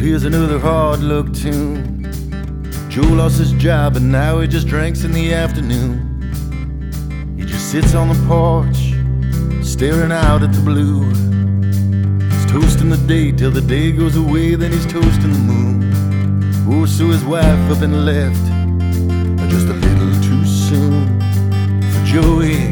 here's another hard luck tune. Joe lost his job and now he just drinks in the afternoon. He just sits on the porch, staring out at the blue. He's toasting the day till the day goes away, then he's toasting the moon. Oh, so his wife up and left just a little too soon for Joey.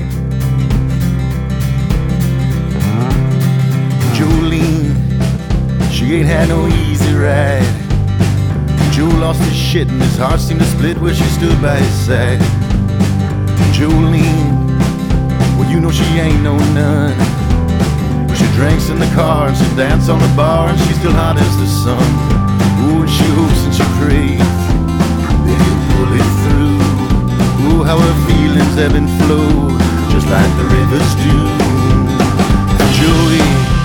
Jolene, she ain't had no easy ride. Joe lost his shit and his heart seemed to split where she stood by his side. Jolene, well you know she ain't no nun, but she drinks in the car and she dances on the bar and she's still hot as the sun. Oh, and she hopes and she prays that he'll pull it through. Oh, how her feelings ebb and flow just like the rivers do. Joey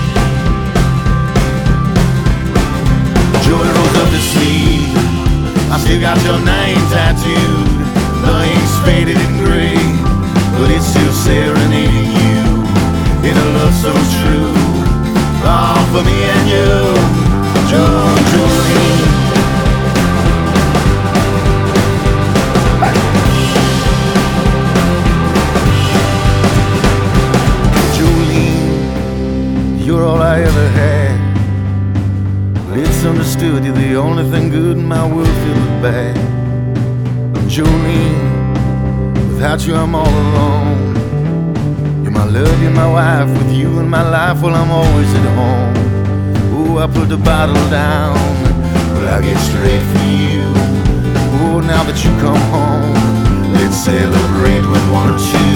rolls up his sleeve. I still got your name tattooed. The ink's faded and gray, but it's still serenading you in a love so true. Oh, for me and you, Jolene. Jolene, you're all I ever had. It's understood you're the only thing good in my world feels bad. Jolene, without you I'm all alone. You're my love, you're my wife. With you in my life, well I'm always at home. Oh, I put the bottle down, but I get straight for you. Oh, now that you come home, let's celebrate with one or two.